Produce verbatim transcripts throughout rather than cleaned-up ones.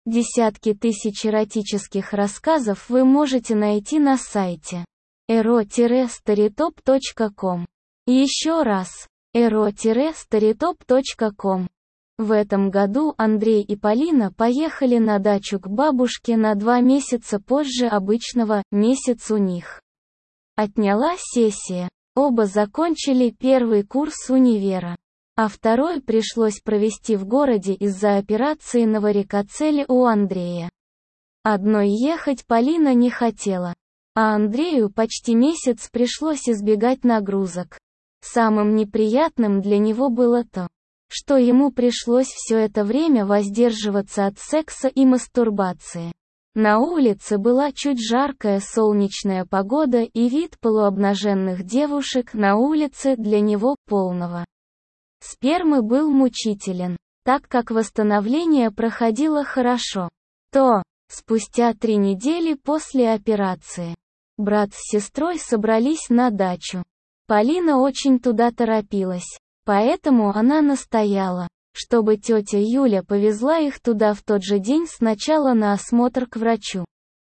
Десятки тысяч эротических рассказов вы можете найти на сайте эро старитоп точка ком. Еще раз, эро старитоп точка ком. В этом году Андрей и Полина поехали на дачу к бабушке на два месяца позже обычного, месяц у них отняла сессия. Оба закончили первый курс универа, а второй пришлось провести в городе из-за операции на варикоцеле у Андрея. Одной ехать Полина не хотела, а Андрею почти месяц пришлось избегать нагрузок. Самым неприятным для него было то, что ему пришлось все это время воздерживаться от секса и мастурбации. На улице была чуть жаркая солнечная погода, и вид полуобнаженных девушек на улице для него, полного спермы, был мучителен. Так как восстановление проходило хорошо, то, спустя три недели после операции, брат с сестрой собрались на дачу. Полина очень туда торопилась, поэтому она настояла, чтобы тетя Юля повезла их туда в тот же день сначала на осмотр к врачу,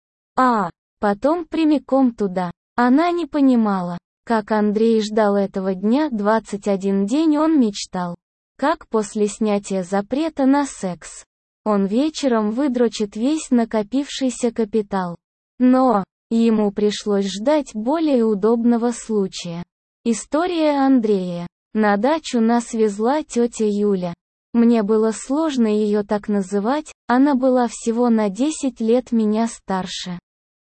а потом прямиком туда. Она не понимала, как Андрей ждал этого дня. двадцать один день он мечтал, как после снятия запрета на секс он вечером выдрочит весь накопившийся капитал. Но ему пришлось ждать более удобного случая. История Андрея. На дачу нас везла тетя Юля. Мне было сложно ее так называть, она была всего на десять лет меня старше.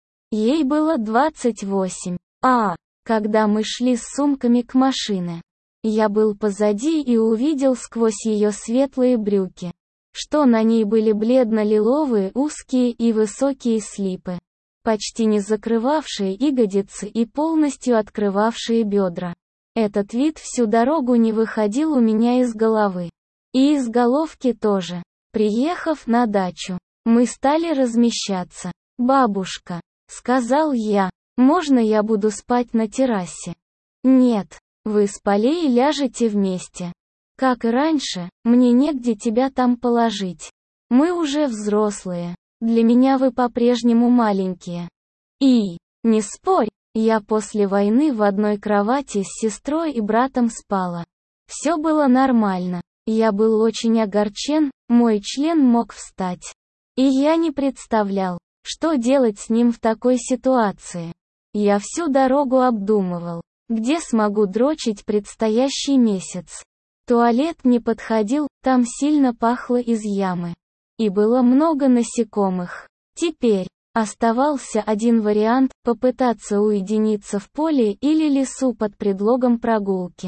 Ей было двадцать восемь. А, когда мы шли с сумками к машине, я был позади и увидел сквозь ее светлые брюки, что на ней были бледно-лиловые узкие и высокие слипы, почти не закрывавшие ягодицы и полностью открывавшие бедра. Этот вид всю дорогу не выходил у меня из головы. И из головки тоже. Приехав на дачу, мы стали размещаться. «Бабушка», — сказал я, — «можно я буду спать на террасе?» «Нет, вы с Полей ляжете вместе. Как и раньше, мне негде тебя там положить. Мы уже взрослые, для меня вы по-прежнему маленькие. И, не спорь, я после войны в одной кровати с сестрой и братом спала. Все было нормально. Я был очень огорчен, мой член мог встать. И я не представлял, что делать с ним в такой ситуации. Я всю дорогу обдумывал, где смогу дрочить предстоящий месяц. Туалет не подходил, там сильно пахло из ямы. И было много насекомых. Теперь оставался один вариант – попытаться уединиться в поле или лесу под предлогом прогулки.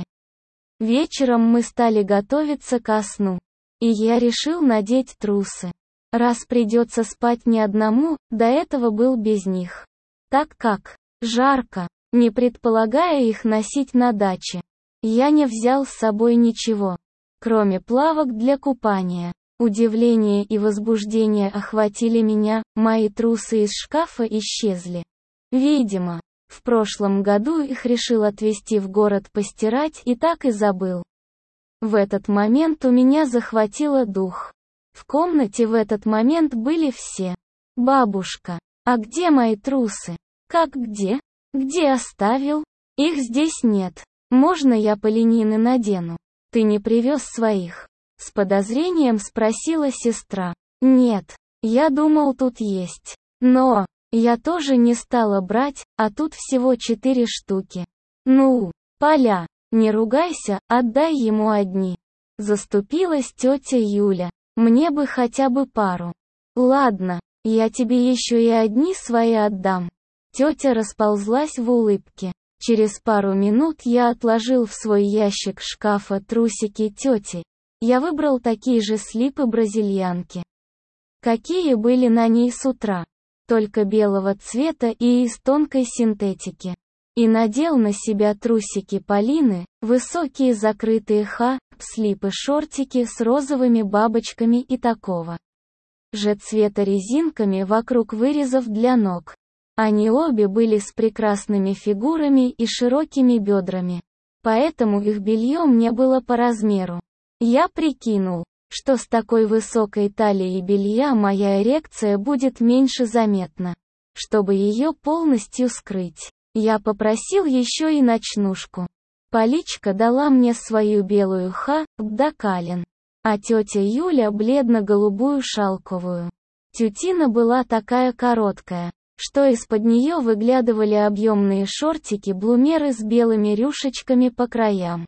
Вечером мы стали готовиться ко сну, и я решил надеть трусы. Раз придется спать не одному, до этого был без них. Так как жарко, не предполагая их носить на даче, я не взял с собой ничего, кроме плавок для купания. Удивление и возбуждение охватили меня, мои трусы из шкафа исчезли. Видимо, в прошлом году их решил отвезти в город постирать и так и забыл. В этот момент у меня захватило дух. В комнате в этот момент были все. «Бабушка, а где мои трусы?» «Как где? Где оставил? Их здесь нет. Можно я Полинины надену? Ты не привез своих?» С подозрением спросила сестра. «Нет, я думал, тут есть. Но я тоже не стала брать, а тут всего четыре штуки. Ну, Поля, не ругайся, отдай ему одни». Заступилась тетя Юля. «Мне бы хотя бы пару». «Ладно, я тебе еще и одни свои отдам». Тетя расползлась в улыбке. Через пару минут я отложил в свой ящик шкафа трусики тети. Я выбрал такие же слипы-бразильянки, какие были на ней с утра, только белого цвета и из тонкой синтетики. И надел на себя трусики Полины, высокие закрытые ха, слипы-шортики с розовыми бабочками и такого же цвета резинками вокруг вырезов для ног. Они обе были с прекрасными фигурами и широкими бедрами, поэтому их белье мне было по размеру. Я прикинул, что с такой высокой талией белья моя эрекция будет меньше заметна. Чтобы ее полностью скрыть, я попросил еще и ночнушку. Поличка дала мне свою белую ха-бдакалин, а тетя Юля бледно-голубую шалковую. Тютина была такая короткая, что из-под нее выглядывали объемные шортики-блумеры с белыми рюшечками по краям.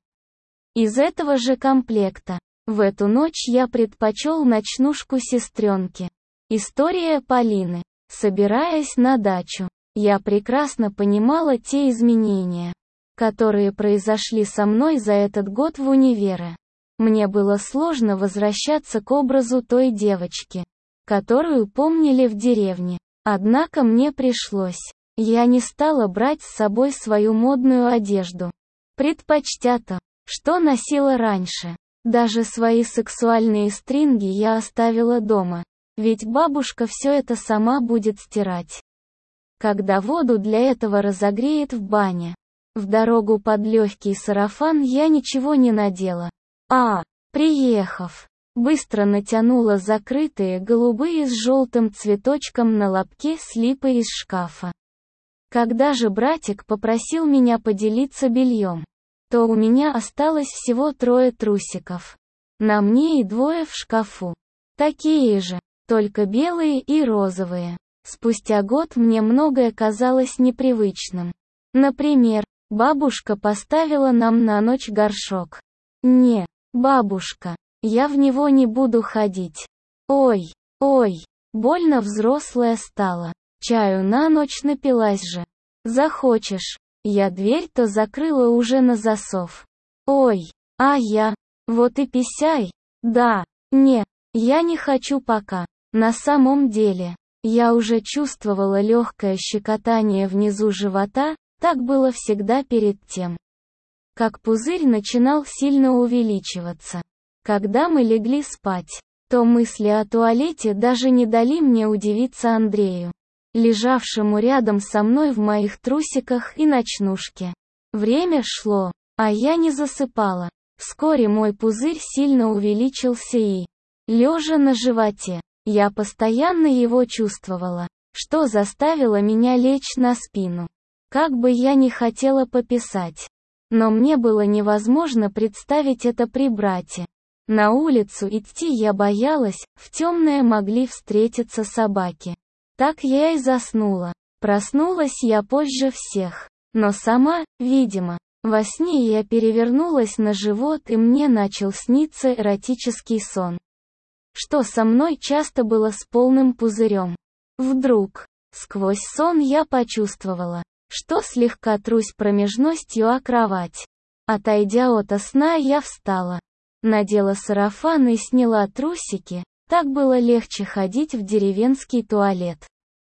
Из этого же комплекта. В эту ночь я предпочел ночнушку сестренки. История Полины. Собираясь на дачу, я прекрасно понимала те изменения, которые произошли со мной за этот год в универе. Мне было сложно возвращаться к образу той девочки, которую помнили в деревне. Однако мне пришлось. Я не стала брать с собой свою модную одежду, предпочтя то, что носила раньше. Даже свои сексуальные стринги я оставила дома, ведь бабушка все это сама будет стирать, когда воду для этого разогреет в бане. В дорогу под легкий сарафан я ничего не надела. А, приехав, быстро натянула закрытые голубые с желтым цветочком на лобке слипы из шкафа. Когда же братик попросил меня поделиться бельем, то у меня осталось всего трое трусиков. На мне и двое в шкафу. Такие же, только белые и розовые. Спустя год мне многое казалось непривычным. Например, бабушка поставила нам на ночь горшок. Не, бабушка, я в него не буду ходить. Ой, ой, больно взрослая стала. Чаю на ночь напилась же. Захочешь. Я дверь-то закрыла уже на засов. Ой, а я, вот и писяй. Да, не, я не хочу пока. На самом деле, я уже чувствовала легкое щекотание внизу живота, так было всегда перед тем, как пузырь начинал сильно увеличиваться. Когда мы легли спать, то мысли о туалете даже не дали мне удивиться Андрею, лежавшему рядом со мной в моих трусиках и ночнушке. Время шло, а я не засыпала. Вскоре мой пузырь сильно увеличился и, лежа на животе, я постоянно его чувствовала, что заставило меня лечь на спину. Как бы я ни хотела пописать, но мне было невозможно представить это при брате. На улицу идти я боялась, в темное могли встретиться собаки. Так я и заснула. Проснулась я позже всех. Но сама, видимо, во сне я перевернулась на живот и мне начал сниться эротический сон. Что со мной часто было с полным пузырем. Вдруг, сквозь сон я почувствовала, что слегка трусь промежностью о кровать. Отойдя ото сна, я встала. Надела сарафан и сняла трусики, так было легче ходить в деревенский туалет.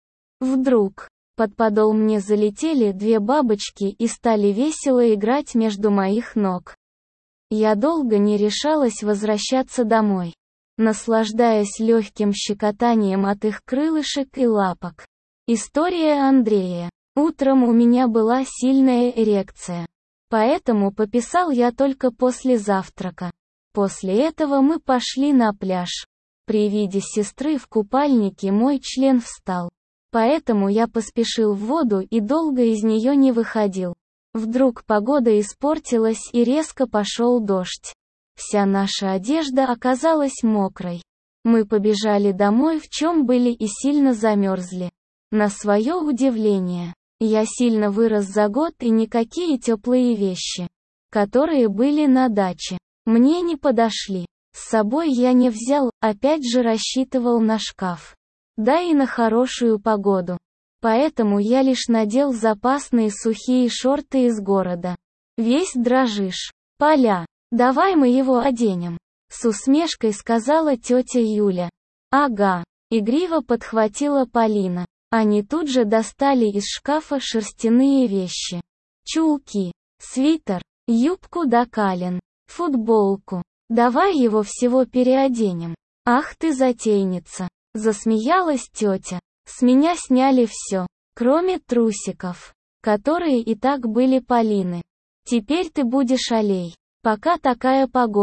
Вдруг, под подол мне залетели две бабочки и стали весело играть между моих ног. Я долго не решалась возвращаться домой, наслаждаясь легким щекотанием от их крылышек и лапок. История Андрея. Утром у меня была сильная эрекция, поэтому пописал я только после завтрака. После этого мы пошли на пляж. При виде сестры в купальнике мой член встал. Поэтому я поспешил в воду и долго из нее не выходил. Вдруг погода испортилась и резко пошел дождь. Вся наша одежда оказалась мокрой. Мы побежали домой, в чем были, и сильно замерзли. На свое удивление, я сильно вырос за год, и никакие теплые вещи, которые были на даче, мне не подошли. С собой я не взял, опять же рассчитывал на шкаф. Да и на хорошую погоду. Поэтому я лишь надел запасные сухие шорты из города. Весь дрожишь. Поля, давай мы его оденем. С усмешкой сказала тетя Юля. Ага. Игриво подхватила Полина. Они тут же достали из шкафа шерстяные вещи. Чулки, свитер, юбку да кален, футболку. Давай его всего переоденем. Ах ты затейница. Засмеялась тетя. С меня сняли все, кроме трусиков, которые и так были Полины. Теперь ты будешь аллей, пока такая погода.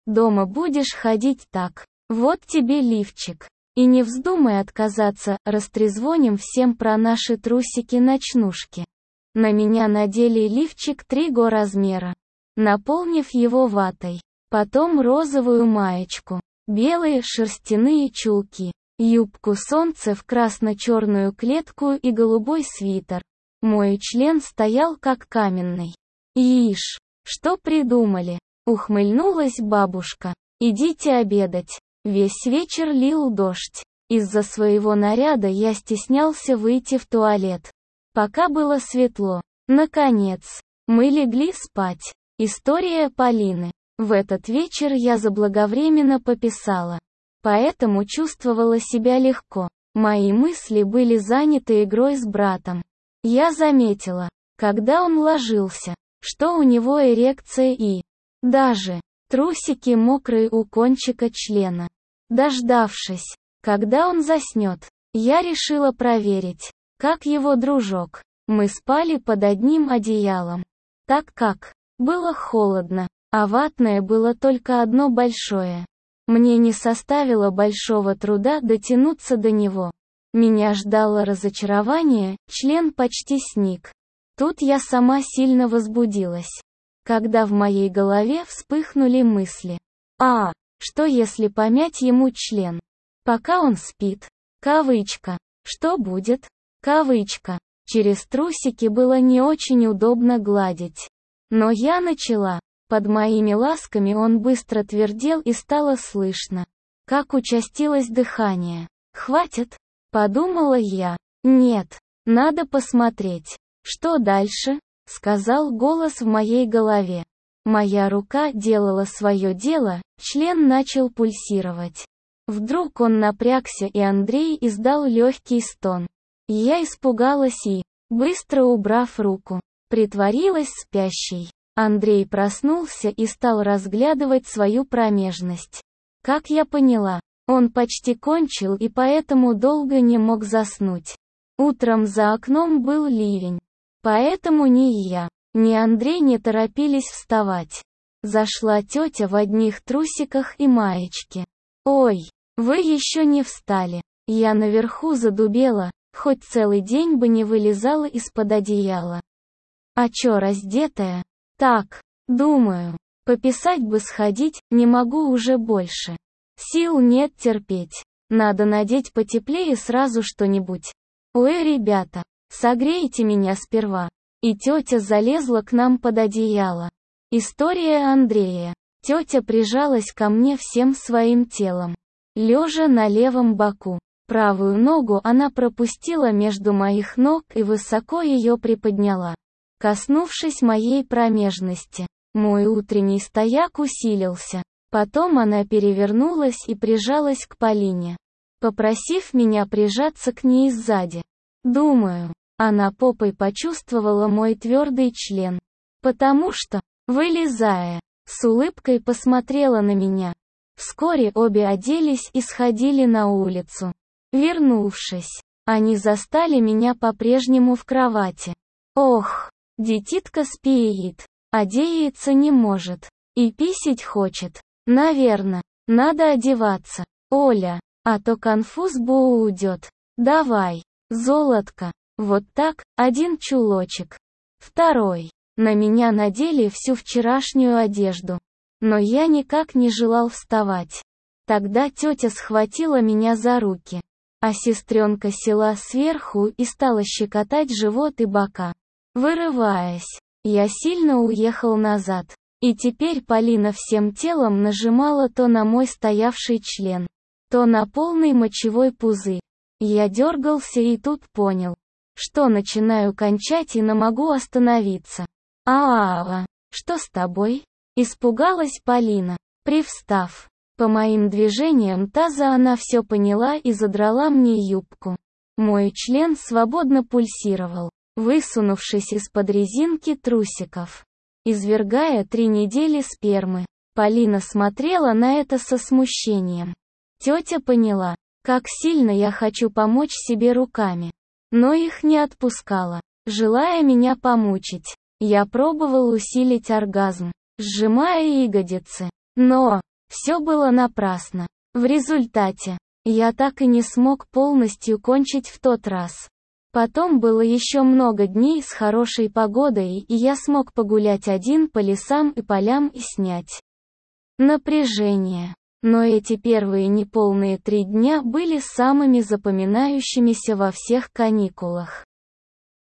Дома будешь ходить так. Вот тебе лифчик. И не вздумай отказаться, растрезвоним всем про наши трусики-ночнушки. На меня надели лифчик три го размера, наполнив его ватой. Потом розовую маечку, белые шерстяные чулки, юбку солнце в красно-черную клетку и голубой свитер. Мой член стоял как каменный. Ишь, что придумали? Ухмыльнулась бабушка. Идите обедать. Весь вечер лил дождь. Из-за своего наряда я стеснялся выйти в туалет. Пока было светло. Наконец, мы легли спать. История Полины. В этот вечер я заблаговременно пописала. Поэтому чувствовала себя легко. Мои мысли были заняты игрой с братом. Я заметила, когда он ложился, что у него эрекция и даже трусики мокрые у кончика члена. Дождавшись, когда он заснет, я решила проверить, как его дружок. Мы спали под одним одеялом, так как было холодно, а ватное было только одно большое. Мне не составило большого труда дотянуться до него. Меня ждало разочарование, член почти сник. Тут я сама сильно возбудилась, когда в моей голове вспыхнули мысли. А, что если помять ему член? Пока он спит. Кавычка. Что будет? Кавычка. Через трусики было не очень удобно гладить. Но я начала. Под моими ласками он быстро твердел и стало слышно, как участилось дыхание. «Хватит?» — подумала я. «Нет, надо посмотреть. Что дальше?» — сказал голос в моей голове. Моя рука делала свое дело, член начал пульсировать. Вдруг он напрягся, и Андрей издал легкий стон. Я испугалась и, быстро убрав руку, притворилась спящей. Андрей проснулся и стал разглядывать свою промежность. Как я поняла, он почти кончил и поэтому долго не мог заснуть. Утром за окном был ливень. Поэтому ни я, ни Андрей не торопились вставать. Зашла тетя в одних трусиках и маечке. «Ой, вы еще не встали». Я наверху задубела, хоть целый день бы не вылезала из-под одеяла. «А чё раздетая?» «Так, думаю, пописать бы сходить, не могу уже больше. Сил нет терпеть. Надо надеть потеплее сразу что-нибудь. Ой, ребята, согрейте меня сперва». И тетя залезла к нам под одеяло. История Андрея. Тетя прижалась ко мне всем своим телом, лежа на левом боку. Правую ногу она пропустила между моих ног и высоко ее приподняла, коснувшись моей промежности. Мой утренний стояк усилился. Потом она перевернулась и прижалась к Полине, попросив меня прижаться к ней сзади. Думаю, она попой почувствовала мой твердый член. Потому что, вылезая, с улыбкой посмотрела на меня. Вскоре обе оделись и сходили на улицу. Вернувшись, они застали меня по-прежнему в кровати. Ох, детитка спит, одеяться не может. И писать хочет. Наверно, надо одеваться. Оля, а то конфуз будет. Давай, золотко. Вот так, один чулочек. Второй. На меня надели всю вчерашнюю одежду. Но я никак не желал вставать. Тогда тетя схватила меня за руки, а сестренка села сверху и стала щекотать живот и бока. Вырываясь, я сильно уехал назад. И теперь Полина всем телом нажимала то на мой стоявший член, то на полный мочевой пузырь. Я дергался и тут понял, что начинаю кончать и не могу остановиться. «А-а-а, что с тобой?» — испугалась Полина, привстав. По моим движениям таза она все поняла и задрала мне юбку. Мой член свободно пульсировал, высунувшись из-под резинки трусиков, извергая три недели спермы. Полина смотрела на это со смущением. Тетя поняла, как сильно я хочу помочь себе руками, но их не отпускала, желая меня помучить. Я пробовал усилить оргазм, сжимая ягодицы, но Все было напрасно. В результате, я так и не смог полностью кончить в тот раз. Потом было еще много дней с хорошей погодой, и я смог погулять один по лесам и полям и снять напряжение. Но эти первые неполные три дня были самыми запоминающимися во всех каникулах.